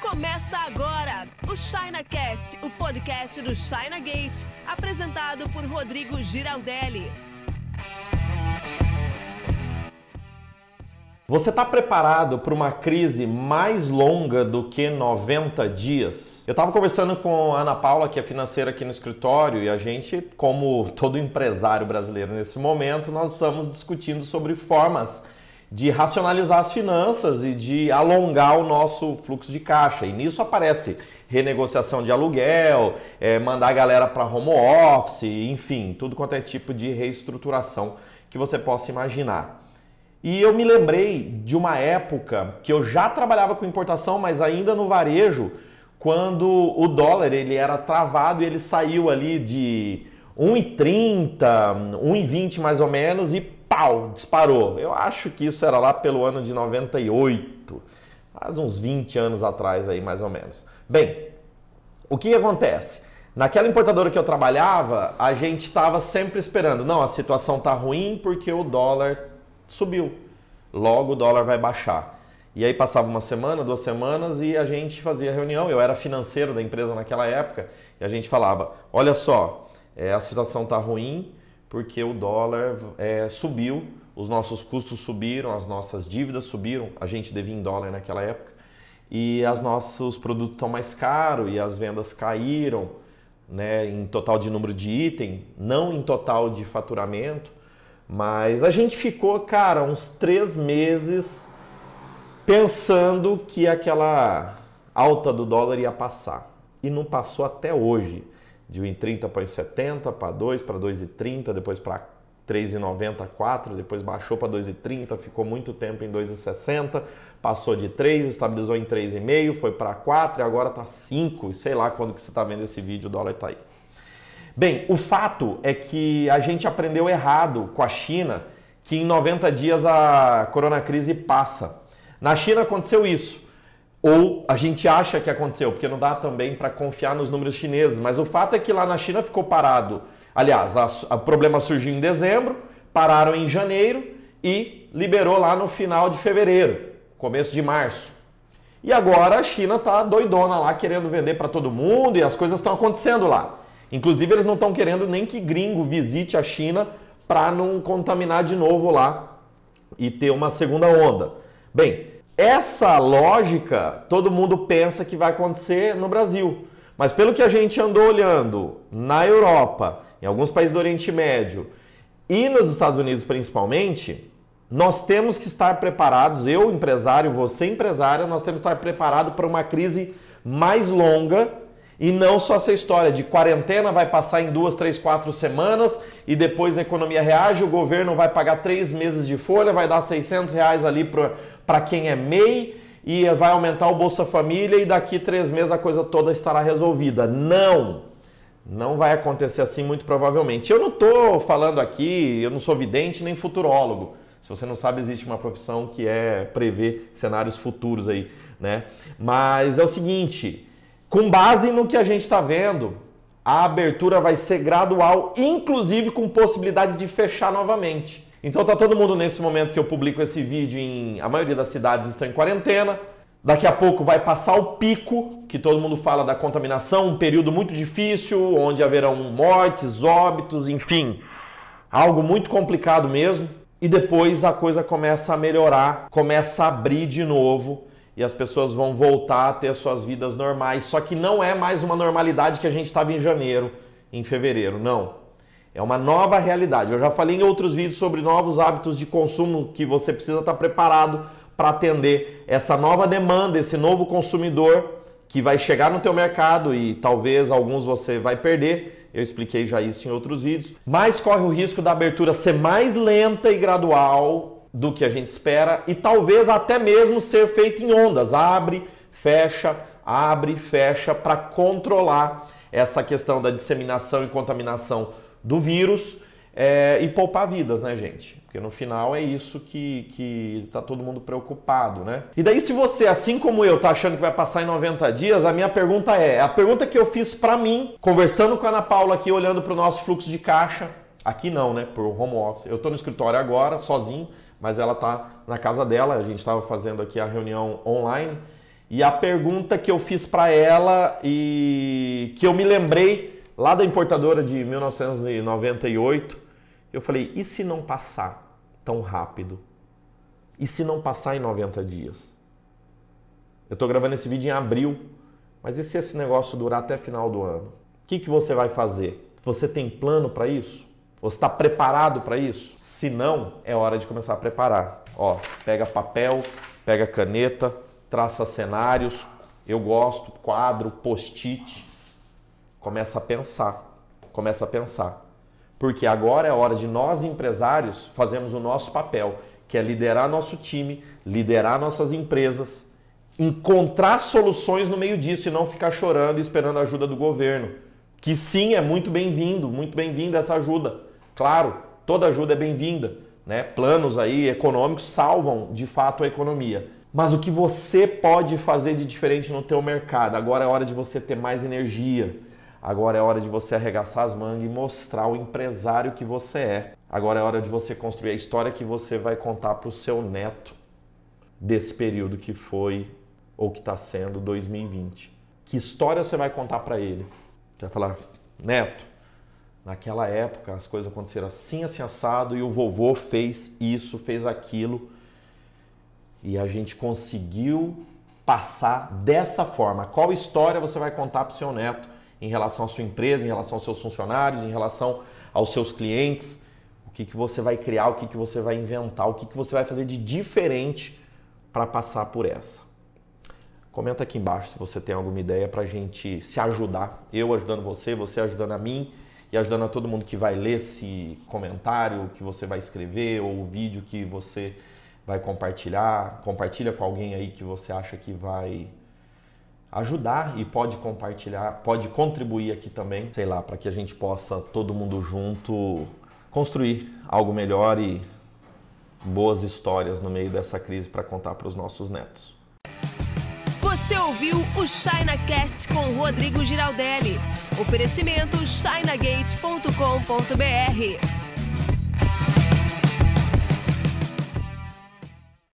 Começa agora o ChinaCast, o podcast do China Gate, apresentado por Rodrigo Giraldelli. Você está preparado para uma crise mais longa do que 90 dias? Eu estava conversando com a Ana Paula, que é financeira aqui no escritório, e a gente, como todo empresário brasileiro nesse momento, nós estamos discutindo sobre formas de racionalizar as finanças e de alongar o nosso fluxo de caixa. E nisso aparece renegociação de aluguel, mandar a galera para home office, enfim, tudo quanto é tipo de reestruturação que você possa imaginar. E eu me lembrei de uma época que eu já trabalhava com importação, mas ainda no varejo, quando o dólar ele era travado e ele saiu ali de 1,30, 1,20 mais ou menos e pau, disparou. Eu acho que isso era lá pelo ano de 98, faz uns 20 anos atrás aí mais ou menos. Bem, o que acontece? Naquela importadora que eu trabalhava, a gente estava sempre esperando, não, a situação tá ruim porque o dólar subiu, logo o dólar vai baixar. E aí passava uma semana, 2 semanas e a gente fazia reunião, eu era financeiro da empresa naquela época, e a gente falava, olha só, a situação está ruim porque o dólar subiu, os nossos custos subiram, as nossas dívidas subiram, a gente devia em dólar naquela época, e os nossos produtos estão mais caros e as vendas caíram, né, em total de número de item, não em total de faturamento. Mas a gente ficou, cara, uns 3 meses pensando que aquela alta do dólar ia passar. E não passou até hoje. De 1,30 para 1,70, para 2, para 2,30, depois para 3,90, 4, depois baixou para 2,30, ficou muito tempo em 2,60, passou de 3, estabilizou em 3,5, foi para 4 e agora está 5. E sei lá quando que você está vendo esse vídeo, o dólar está aí. Bem, o fato é que a gente aprendeu errado com a China, que em 90 dias a coronacrise passa. Na China aconteceu isso, ou a gente acha que aconteceu, porque não dá também para confiar nos números chineses, mas o fato é que lá na China ficou parado. Aliás, o problema surgiu em dezembro, pararam em janeiro e liberou lá no final de fevereiro, começo de março. E agora a China está doidona lá, querendo vender para todo mundo e as coisas estão acontecendo lá. Inclusive, eles não estão querendo nem que gringo visite a China para não contaminar de novo lá e ter uma segunda onda. Bem, essa lógica todo mundo pensa que vai acontecer no Brasil. Mas pelo que a gente andou olhando na Europa, em alguns países do Oriente Médio e nos Estados Unidos principalmente, nós temos que estar preparados, eu empresário, você empresária, nós temos que estar preparados para uma crise mais longa. E não só essa história de quarentena vai passar em 2, 3, 4 semanas e depois a economia reage, o governo vai pagar 3 meses de folha, vai dar R$600 ali para quem é MEI e vai aumentar o Bolsa Família e daqui 3 meses a coisa toda estará resolvida. Não vai acontecer assim muito provavelmente. Eu não estou falando aqui, eu não sou vidente nem futurólogo. Se você não sabe, existe uma profissão que é prever cenários futuros aí, né? Mas é o seguinte... Com base no que a gente está vendo, a abertura vai ser gradual, inclusive com possibilidade de fechar novamente. Então está todo mundo nesse momento que eu publico esse vídeo, a maioria das cidades estão em quarentena. Daqui a pouco vai passar o pico, que todo mundo fala da contaminação, um período muito difícil, onde haverão mortes, óbitos, enfim, algo muito complicado mesmo. E depois a coisa começa a melhorar, começa a abrir de novo. E as pessoas vão voltar a ter suas vidas normais. Só que não é mais uma normalidade que a gente estava em janeiro, em fevereiro, não. É uma nova realidade. Eu já falei em outros vídeos sobre novos hábitos de consumo que você precisa estar preparado para atender essa nova demanda, esse novo consumidor que vai chegar no teu mercado e talvez alguns você vai perder. Eu expliquei já isso em outros vídeos. Mas corre o risco da abertura ser mais lenta e gradual do que a gente espera e talvez até mesmo ser feito em ondas, abre, fecha, para controlar essa questão da disseminação e contaminação do vírus e poupar vidas, né, gente? Porque no final é isso que tá todo mundo preocupado, né? E daí se você, assim como eu, tá achando que vai passar em 90 dias, a minha pergunta a pergunta que eu fiz para mim, conversando com a Ana Paula aqui, olhando para o nosso fluxo de caixa, aqui não, né, por home office, eu tô no escritório agora, sozinho, mas ela está na casa dela, a gente estava fazendo aqui a reunião online E a pergunta que eu fiz para ela e que eu me lembrei lá da importadora de 1998, eu falei, e se não passar tão rápido? E se não passar em 90 dias? Eu estou gravando esse vídeo em abril, mas e se esse negócio durar até final do ano? O que você vai fazer? Você tem plano para isso? Você está preparado para isso? Se não, é hora de começar a preparar. Ó, pega papel, pega caneta, traça cenários, eu gosto, quadro, post-it. Começa a pensar. Porque agora é hora de nós, empresários, fazermos o nosso papel, que é liderar nosso time, liderar nossas empresas, encontrar soluções no meio disso e não ficar chorando e esperando a ajuda do governo. Que sim, é muito bem-vinda essa ajuda. Claro, toda ajuda é bem-vinda, né? Planos aí econômicos salvam de fato a economia. Mas o que você pode fazer de diferente no teu mercado? Agora é hora de você ter mais energia. Agora é hora de você arregaçar as mangas e mostrar o empresário que você é. Agora é hora de você construir a história que você vai contar para o seu neto desse período que foi ou que está sendo 2020. Que história você vai contar para ele? Você vai falar, neto, naquela época as coisas aconteceram assim, assim, assado, e o vovô fez isso, fez aquilo, e a gente conseguiu passar dessa forma. Qual história você vai contar para o seu neto em relação à sua empresa, em relação aos seus funcionários, em relação aos seus clientes? O que você vai criar, o que você vai inventar, o que você vai fazer de diferente para passar por essa? Comenta aqui embaixo se você tem alguma ideia para a gente se ajudar. Eu ajudando você, você ajudando a mim e ajudando a todo mundo que vai ler esse comentário que você vai escrever ou o vídeo que você vai compartilhar. Compartilha com alguém aí que você acha que vai ajudar e pode compartilhar, pode contribuir aqui também, sei lá, para que a gente possa todo mundo junto construir algo melhor e boas histórias no meio dessa crise para contar para os nossos netos. Você ouviu o ChinaCast com Rodrigo Giraldelli. Oferecimento chinagate.com.br.